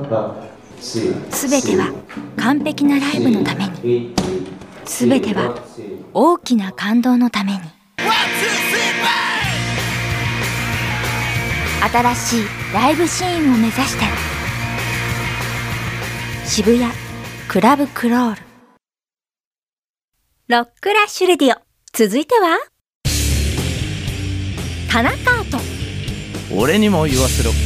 すべては完璧なライブのために、すべては大きな感動のために。新しいライブシーンを目指して渋谷クラブクロール。ロックラッシュレディオ、続いては田中アート。 俺にも言わせろ。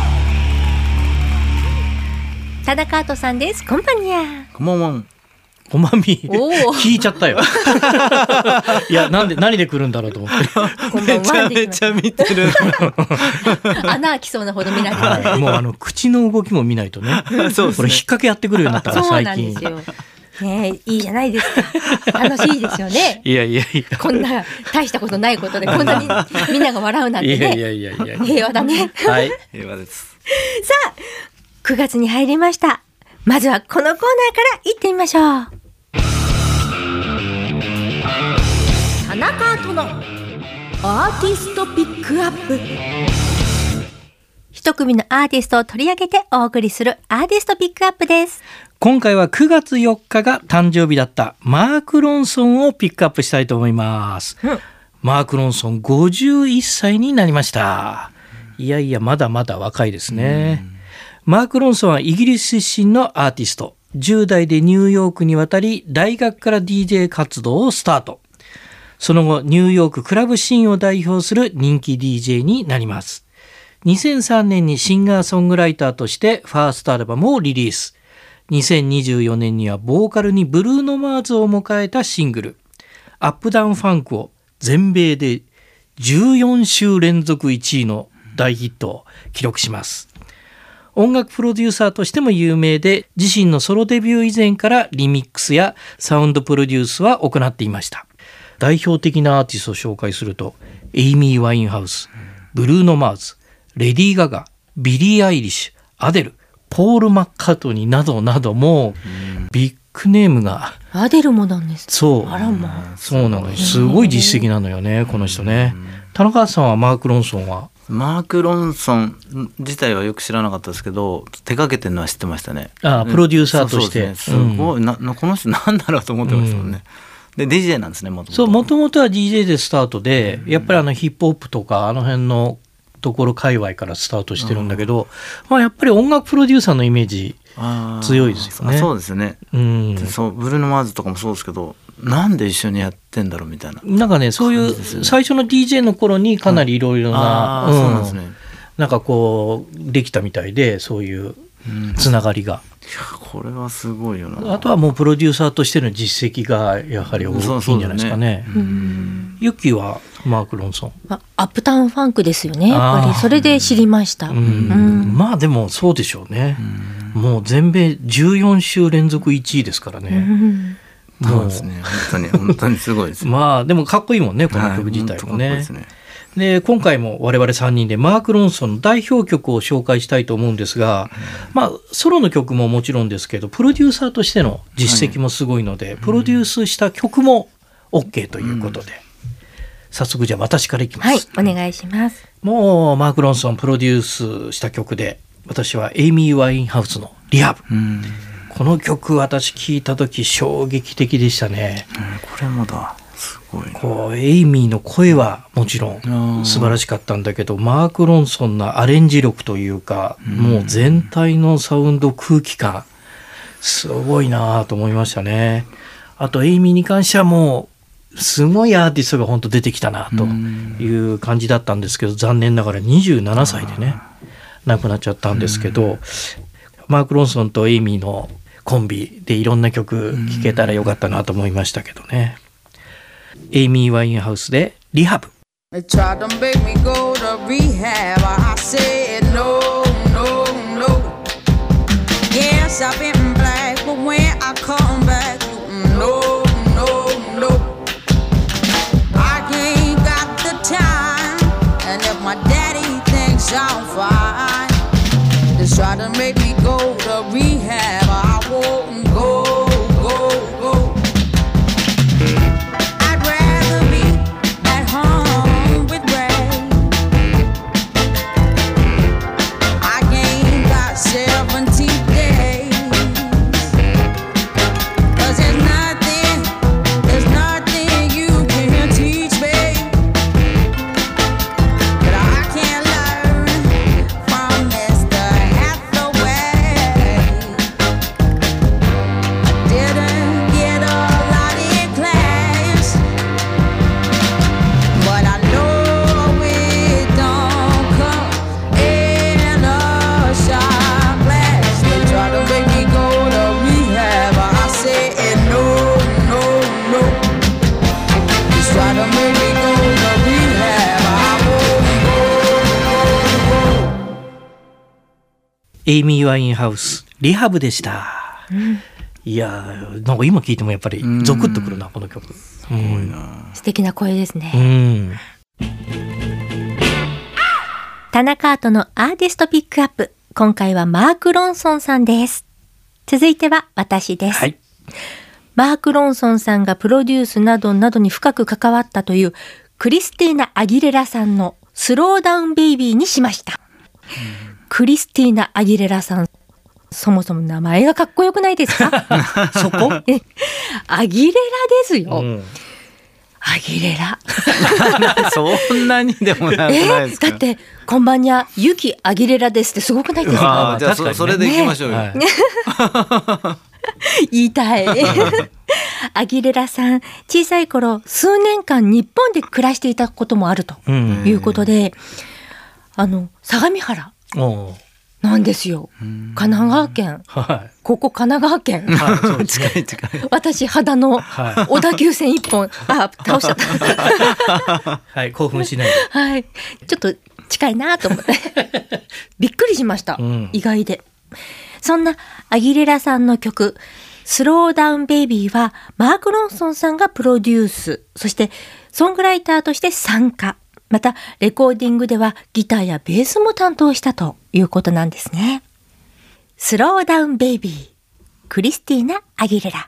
田中アートさんです。こんばんにゃ。 こんばんは。こんばんみ聞いちゃったよいや、何で来るんだろうと思ってこんばんは。 めちゃめちゃ見てる穴開きそうなほど見られてます、 はい、もう口の動きも見ないとねそうですね、これ引っ掛けやってくるようになったから最近。 そうなんですよね、いいじゃないですか。楽しいですよね。 いやこんな大したことないことでこんなにみんなが笑うなんてね。 いや平和だね。 はい、平和です。 さあ、9月に入りました。まずはこのコーナーから行ってみましょう。田中アートのアーティストピックアップ。一組のアーティストを取り上げてお送りするアーティストピックアップです。 今回は9月4日が誕生日だったマーク・ロンソンをピックアップしたいと思います、マーク・ロンソン51歳になりました。いやまだまだ若いですね。マーク・ロンソンはイギリス出身のアーティスト。10代でニューヨークに渡り、大学から DJ 活動をスタート。その後ニューヨーククラブシーンを代表する人気 DJ になります。2003年にシンガーソングライターとしてファーストアルバムをリリース。2024年にはボーカルにブルーノ・マーズを迎えたシングルアップダウンファンクを全米で14週連続1位の大ヒットを記録します。音楽プロデューサーとしても有名で、自身のソロデビュー以前からリミックスやサウンドプロデュースは行っていました。代表的なアーティストを紹介すると、エイミー・ワインハウス、ブルーノ・マーズ、レディー・ガガ、ビリー・アイリッシュ、アデル、ポール・マッカートニーなどなど、もうビッグネームが。 アデルもなんです。 そう、 あらまあ、 そうなのよ。すごい実績なのよね、この人ね。田中さんはマーク・ロンソンは？ マーク・ロンソン自体はよく知らなかったですけど、手掛けてるのは知ってましたね。 ああ、プロデューサーとして。 すごい、この人なんだろうと思ってましたもんね。で DJ なんですね。もともとは DJ でスタートで、やっぱりヒップホップとかあの辺のところ界隈からスタートしてるんだけど、やっぱり音楽プロデューサーのイメージ強いですよね。 そうですね、そうブルーノ・マーズとかもそうですけど、なんで一緒にやってんだろうみたいな、 なんかね、そういう最初の DJ の頃にかなりいろいろな、 そうなんですね、 なんかこうできたみたいで、そういうつながりが、 いやこれはすごいよな。 あとはもうプロデューサーとしての実績がやはり大きいんじゃないですかね。ユッキーはマーク・ロンソン、 アップタウンファンクですよね。やっぱりそれで知りました。 まあでもそうでしょうね。もう全米14週連続1位ですからね。 そうですね、本当にすごいですまあでもかっこいいもんね、この曲自体もね。で今回も我々3人でマーク・ロンソンの代表曲を紹介したいと思うんですが、ソロの曲ももちろんですけど、プロデューサーとしての実績もすごいので、プロデュースした曲も OK ということで、早速じゃあ私からいきます。 はい、お願いします。 もうマーク・ロンソンプロデュースした曲で、私はエイミー・ワインハウスのリハブ、この曲私聴いた時衝撃的でしたね。 これもだ、すごいこうエイミーの声はもちろん素晴らしかったんだけど、マーク・ロンソンのアレンジ力というか、もう全体のサウンド空気感すごいなと思いましたね。あとエイミーに関してはもうすごいアーティストが本当出てきたなという感じだったんですけど、残念ながら27歳でね亡くなっちゃったんですけど、マーク・ロンソンとエイミーのコンビでいろんな曲聴けたらよかったなと思いましたけどね。エイミー・ワインハウスでリハブ。 Try to make me go to rehab. I won't go. I'd rather be at home with Ray. I ain't got 17 エイミー・ワインハウスリハブでした、いやなんか今聞いてもやっぱりゾクッとくるなこの曲。すごいな、素敵な声ですね。田中アートのアーティストピックアップ、今回はマーク・ロンソンさんです。続いては私です、マーク・ロンソンさんがプロデュースなどなどに深く関わったというクリスティーナ・アギレラさんのスローダウンベイビーにしました、クリスティーナ・アギレラさん、そもそも名前がかっこよくないですか？ そこアギレラですよ、アギレラそんなにでもなくないですか？ だってこんばんにゃユキアギレラですってすごくないですか？ じゃあそれでいきましょうよ、 言いたいアギレラさん、小さい頃数年間日本で暮らしていたこともあるということで、相模原なんですよ。神奈川県、ここ神奈川県、 近い近い。 私肌の小田急線一本倒しちゃったはい、興奮しないで、 はい、ちょっと近いなと思ってびっくりしました、意外で。そんなアギレラさんの曲スローダウンベイビーはマーク・ロンソンさんがプロデュース、そしてソングライターとして参加、またレコーディングではギターやベースも担当したということなんですね。スローダウンベイビー、クリスティーナ・アギレラ。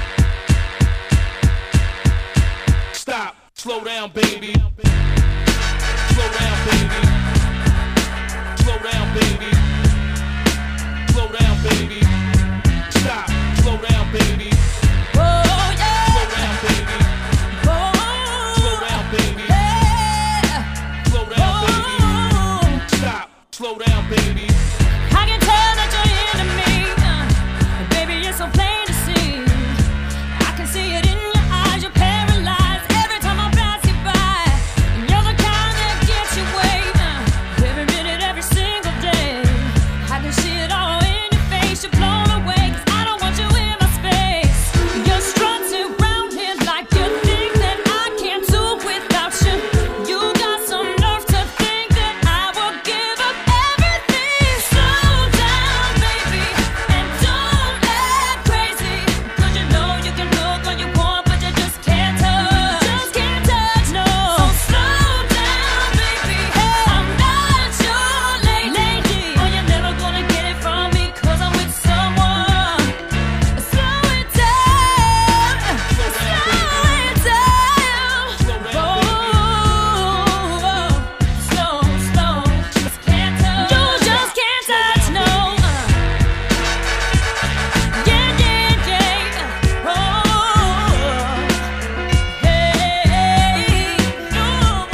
Stop, slow down baby, slow down baby, slow down baby, slow down baby, stop, slow down baby, oh yeah, slow down baby, oh slow down baby, yeah, slow down baby, stop, slow down baby. I can tell that you're into me, baby it's so plain to see, I can see it in your eyes, you're paralyzed every time I pass you by, and you're the kind that gets your way, every minute, every single day, I can see it all in your face, you're blown away, 'cause I don't want you in my space, you're strutting around here like you think that I can't do without you, you got some nerve to think that I will give up everything, slow down baby, and don't act crazy, 'cause you know you can look all you want, but you just can't touch, no, so slow down baby, I'm not your lady, oh you're never gonna get it from me, 'cause I'm with someone, slow it down, slow it down, oh, slow, just can't touch, you just can't touch, no, yeah, oh, hey, no,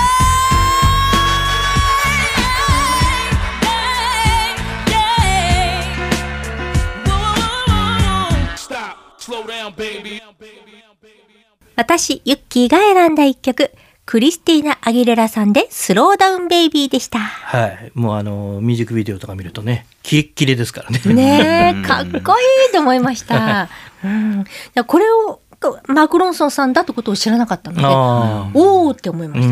stop, slow down baby. 私ユッキーが選んだ一曲、クリスティーナ・アギレラさんでスローダウンベイビーでした。 はい、もうミュージックビデオとか見るとねキレッキレですからね。 ねえ、かっこいいと思いました、これをマーク・ロンソンさんだってことを知らなかったので、おーって思いました、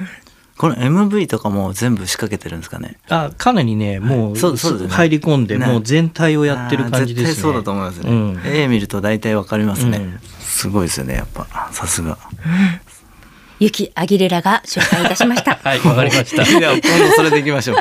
この MV とかも全部仕掛けてるんですかね？ かなりねもう、 そうですね、 入り込んで、もう全体をやってる感じですね。 絶対そうだと思いますね、絵見ると大体わかりますね、すごいですよねやっぱさすが、 ユキ・アギレラが紹介いたしましたはい、わかりましたでは今度それでいきましょう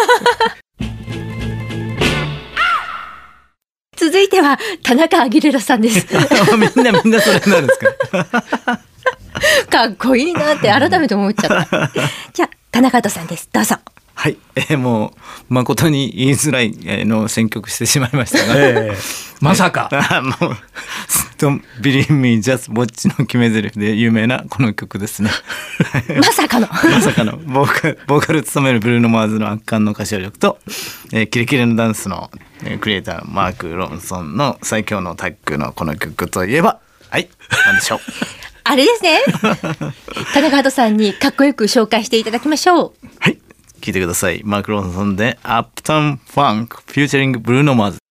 続いては田中アギレラさんですみんなそれになるんですかかっこいいなって改めて思っちゃったじゃあ田中さんです、どうぞ。 はい、もう誠に言いづらいの選曲してしまいましたが、 まさかもうDon't Believe Me Just Watch の決め台詞で有名なこの曲ですねまさかのボーカル務めるブルーノ・マーズの圧巻の歌唱力と、キレキレのダンスの、クリエイターマーク・ロンソンの最強のタッグのこの曲といえば、はい何でしょうあれですね田中さんにかっこよく紹介していただきましょう。 はい、聞いてください。マーク・ロンソンで Uptown Funk フューチャリングブルーノ・マーズ。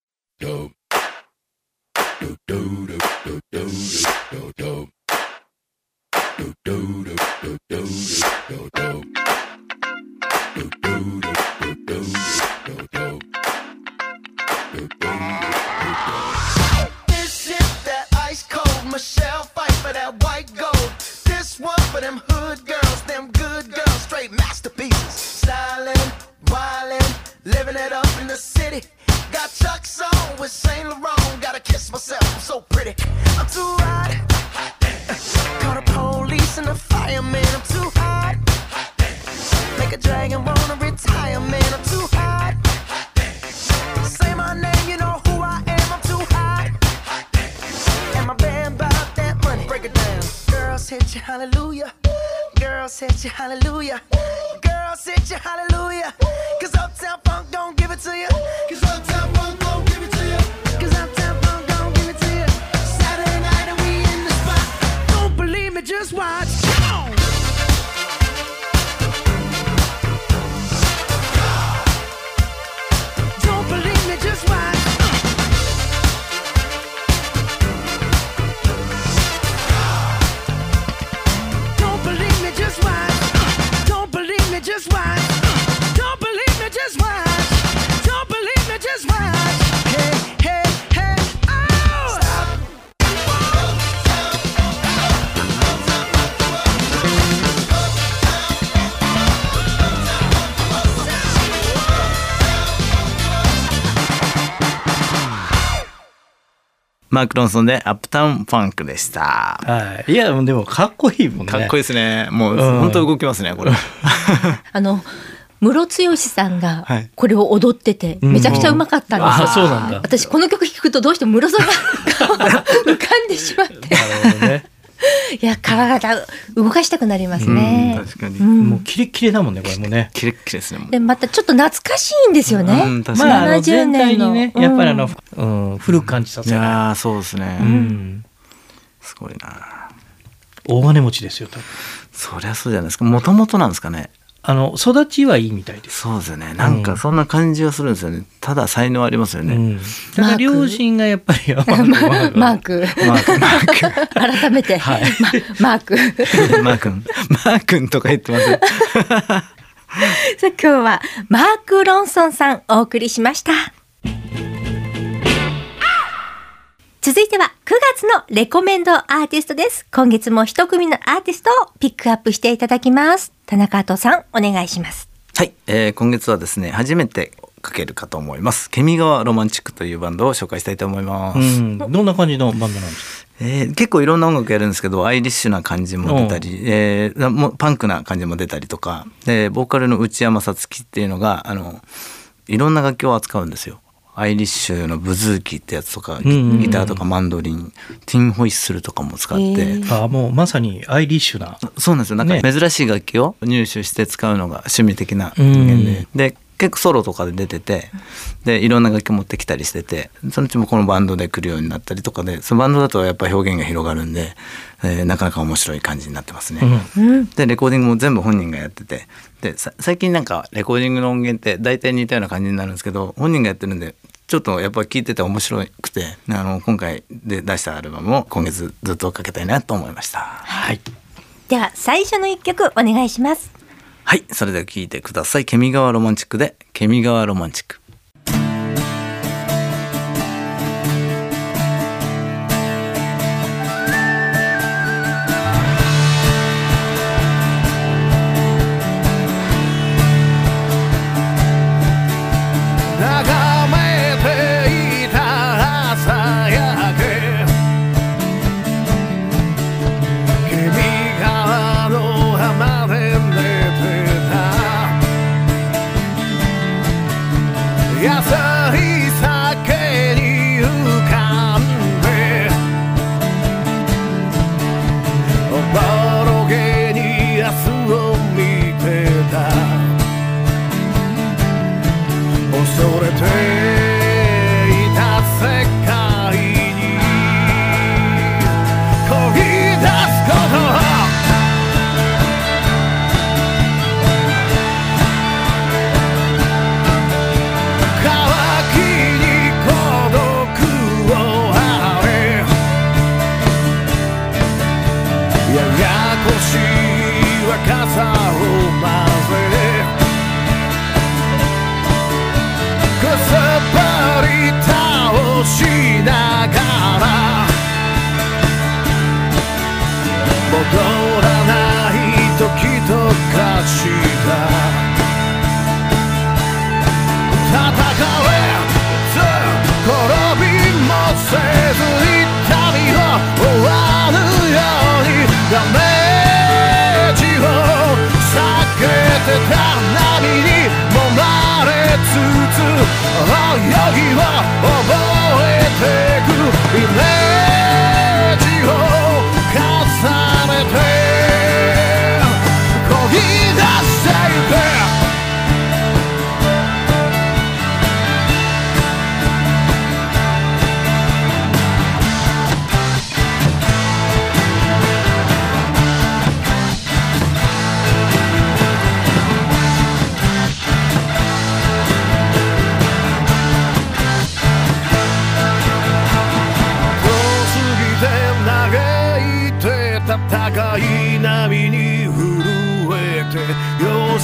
living it up in the city. Got Chuck's on with Saint Laurent. Gotta kiss myself, I'm so pretty. I'm too hot. Call the police and the fireman. I'm too hot. Make a dragon wanna retire, man. I'm too hot. Say my name, you know who I am. I'm too hot. And my band bought that money. Break it down. Girls hit you, hallelujah. Girls hit you, hallelujah. Girls hit you, hallelujah. Cause Uptown Funk don't give it to you. Cause Uptown Funk don't give it to you. Cause Uptown Funk don't give it to you. Saturday night and we in the spot. Don't believe me, just watch. Come on. Don't believe me, just watch. Don't believe me, just watch. Don't believe me, just watch. Don't believe me, just watch. Don't believe me, just watch. Hey, hey, hey, oh! Stop. マーク・ロンソンでアップタウン・ファンクでした。 はい。いやでもかっこいいもんね。 かっこいいですね。もう本当動きますねこれ。 ムロツヨシさんがはいこれを踊っててめちゃくちゃうまかったんですよ。 あ、そうなんだ。 私この曲聴くとどうしてもムロさんが浮かんでしまって、 なるほどね。 いや体動かしたくなりますね。 確かに。 もうキレッキレだもんねこれもね。 キレッキレですね。もうでまたちょっと懐かしいんですよね。 確かに。 まあ 70 全体年のにねやっぱり古く感じさいせない。 やーそうですね。すごいな。 大金持ちですよ多分。 そりゃそうじゃないですか。もともとなんですかね。 育ちはいいみたいです。 そうですよね。なんかそんな感じがするんですよね。ただ才能ありますよね。 ただ両親がやっぱりマーク改めて、 はいマークマー君とか言ってます。 さあ今日はマーク・ロンソンさんお送りしました。続いては9月のレコメンドアーティストです。今月も一組のアーティストをピックアップしていただきます。田中戸さんお願いします。 はい、今月はですね初めてかけるかと思います。ケミガワロマンチックというバンドを紹介したいと思います。 どんな感じのバンドなんですか？ 結構いろんな音楽やるんですけどアイリッシュな感じも出たり、もうパンクな感じも出たりとかでボーカルの内山さつきっていうのがいろんな楽器を扱うんですよ。アイリッシュのブズーキってやつとか、ギターとかマンドリン、ティンホイッスルとかも使って、 もうまさにアイリッシュな。 そうなんですよ。なんか珍しい楽器を入手して使うのが趣味的な人間で、結構ソロとかで出てて、でいろんな楽器持ってきたりしてて、そのうちもこのバンドで来るようになったりとかで、そのバンドだとやっぱ表現が広がるんで、なかなか面白い感じになってますね。でレコーディングも全部本人がやってて、で最近なんかレコーディングの音源って大体似たような感じになるんですけど、本人がやってるんでちょっとやっぱり聴いてて面白くて、今回で出したアルバムを今月ずっとかけたいなと思いました。 はい。 では最初の一曲お願いします。 はい、それでは聴いてください。ケミガワロマンチックでケミガワロマンチック。 た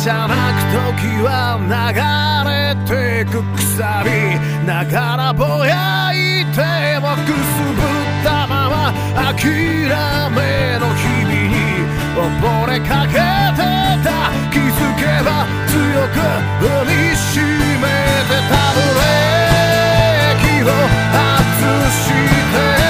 じゃなく時は流れてく腐りながらぼやいてもくすぶったまま諦めの日々に溺れかけてた気づけば強く踏みしめてたブレーキを外して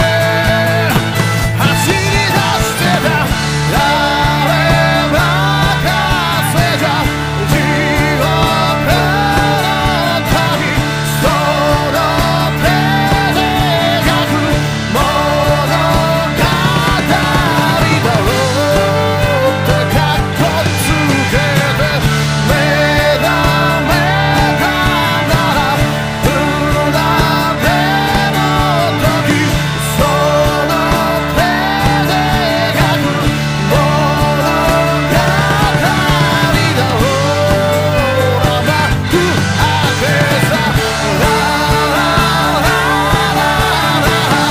走り出してた誰任せじゃ地獄の旅その手で描く物語だろうってかっこつけて目覚めたなら船出の時その手で描く物語だろう甘くあけさラララララ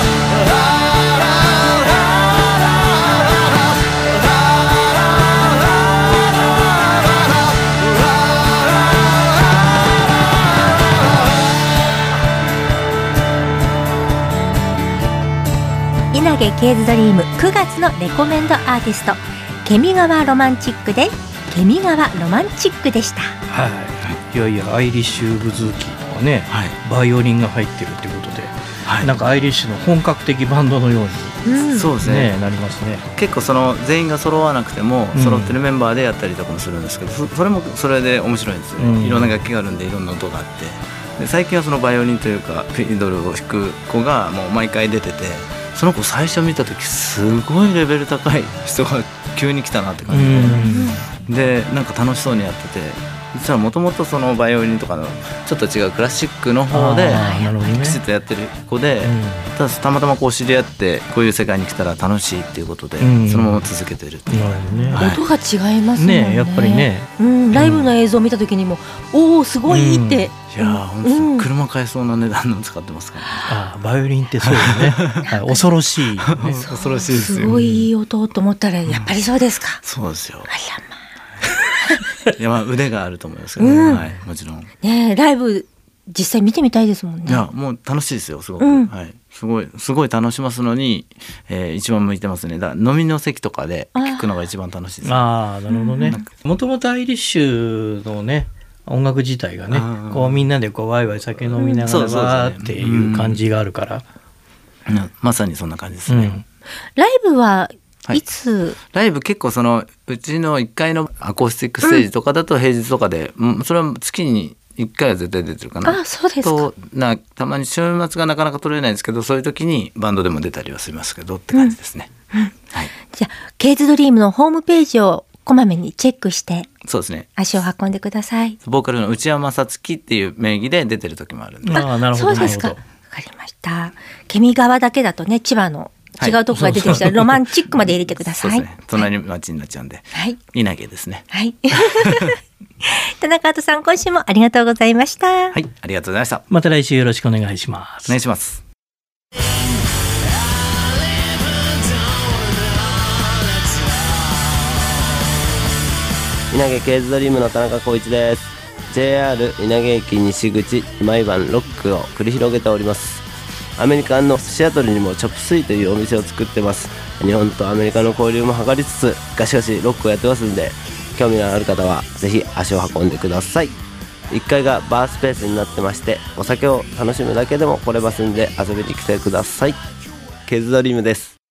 稲毛ケーズドリーム9月のレコメンドアーティストケミガワロマンチックでケミガワロマンチックでした。 はい、いやいやアイリッシュブズーキとかね、 はいバイオリンが入ってるっていうことで、 はいなんかアイリッシュの本格的バンドのように、 そうですねなりますね。 結構その全員が揃わなくてもうん揃ってるメンバーでやったりとかもするんですけど、それもそれで面白いんですよね、 うんいろんな楽器があるんでいろんな音があってで最近はそのバイオリンというかフィドルを弾く子がもう毎回出ててその子最初見た時すごいレベル高い人が急に来たなって感じで、でなんか楽しそうにやってて実はもともとそのバイオリンとかのちょっと違うクラシックの方であーなるほどねきちっとやってる子で、たまたまこう知り合ってこういう世界に来たら楽しいっていうことで、 うんそのまま続けてるっていう、 なるほどね。 はい音が違いますもんね。 ねやっぱりね、 ライブの映像を見た時にも、おおすごいって、 いやー本当車買えそうな値段の使ってますから、ねあバイオリンってそうよね、はい、恐ろしい、ね、 恐ろしいですよすごいいい音と思ったらやっぱりそうですか。 そうですよあらまいやまあ腕があると思いますけど、はい、もちろんあねえライブ実際見てみたいですもんね。 いやもう楽しいですよすごく、 うんはい、すごい楽しますのに、一番向いてますね。だから飲みの席とかで聞くのが一番楽しいです、ね、 ああなるほどね。もともとアイリッシュのね音楽自体がねこうみんなでこうワイワイ酒飲みながらわーっていう感じがあるから、 まさにそんな感じですね、 ライブはいつ、 ライブ結構そのうちの1階のアコースティックステージとかだと平日とかで、それは月に1回は絶対出てるかな。 あそうですか。 とたまに週末がなかなか取れないんですけどそういう時にバンドでも出たりはしますけどって感じですね、はい、 じゃあケイズドリームのホームページをこまめにチェックしてそうですね。 足を運んでください。 ボーカルの内山さつきっていう名義で出てる時もあるんで、 ああなるほどそうですか。わなるほかりました。ケミ川だけだとね千葉の違うとこが出てきたらロマンチックまで入れてください。 そうですね。隣町になっちゃうんで、 はい。 稲毛ですね。 はい。田中跡さん今週もありがとうございました。 はい、ありがとうございました。 また来週よろしくお願いします。 お願いします。 稲毛ケーズドリームの田中光一です。 JR 稲毛駅西口毎晩ロックを繰り広げております。アメリカのシアトルにもチョップスイというお店を作ってます。日本とアメリカの交流も図りつつガシガシロックをやってますんで、興味のある方はぜひ足を運んでください。1階がバースペースになってまして、お酒を楽しむだけでも来れますんで遊びに来てください。ケーズドリームです。